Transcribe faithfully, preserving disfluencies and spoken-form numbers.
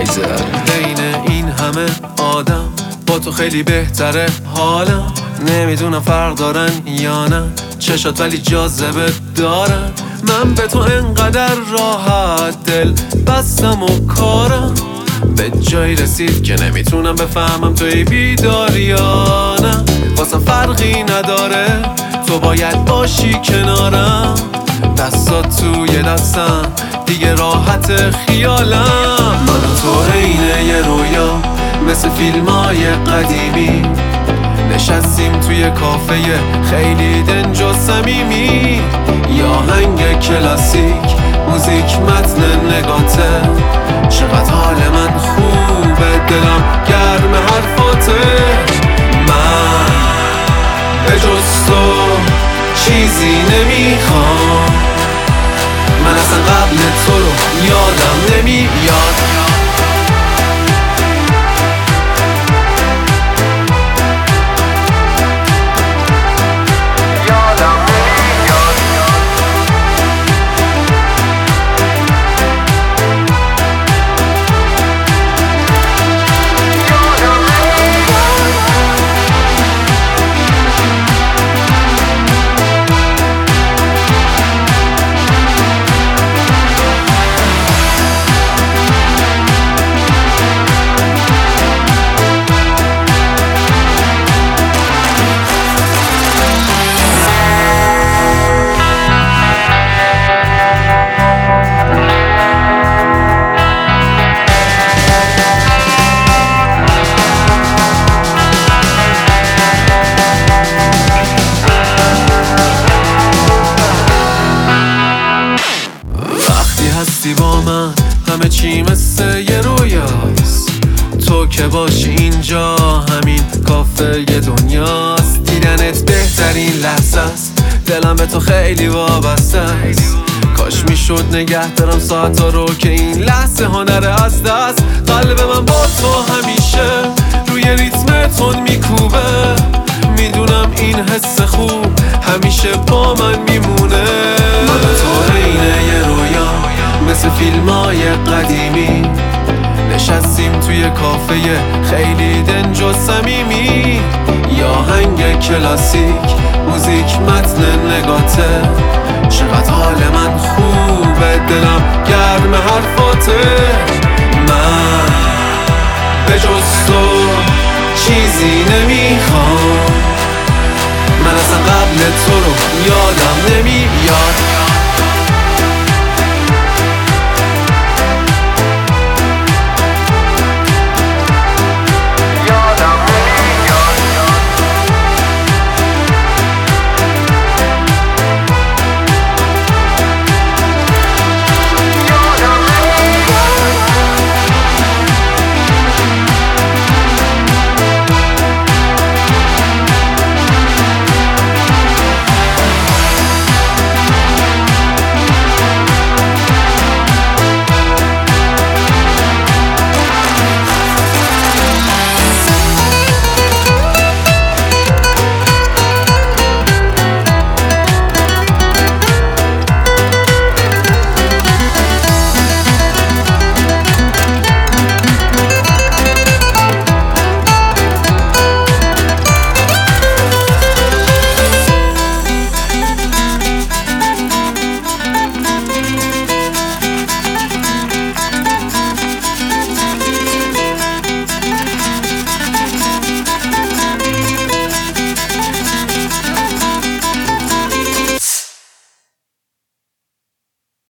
نگذره. بین این همه آدم با تو خیلی بهتره حالم، نمیدونم فرق دارن یا نه چشات ولی جاذبه دارن. من به تو انقدر راحت دل بستم و کارم به جایی رسید که نمیتونم بفهمم توی بیداری یا نه. واسم فرقی نداره تو باید باشی کنارم، دستات توی دستم دیگه راحت خیالم. من و تو عین یه رویا مثل فیلمای قدیمی، نشستیم توی کافه خیلی دنج و صمیمی. یا هنگ کلاسیک موزیک متن نگاته، چقدر حال من خوبه دلم گرم حرفاته. من به جز تو چیزی نمیخوام، من اصلا قبل تو رو یادم نمیاد. هستی با من همه چی مثل یه رویاست، تو که باشی اینجا همین کافه یه دنیاست. دیدنت بهترین لحظه است، دلم به تو خیلی وابسته است. کاش میشد نگه دارم ساعت ها رو که این لحظه ها نره از دست. قلب من با تو همیشه روی ریتم تون میکوبه، میدونم این حس خوب همیشه با من میمونه. من تو عین یه رویا مثل فیلمای قدیمی، نشستیم توی کافه خیلی دنج و صمیمی. یا هنگ کلاسیک موزیک متن نگاته، چقدر حال من خوبه دلم گرم حرفاته. من به جز تو چیزی نمیخوام، من اصلا قبل تو رو یاد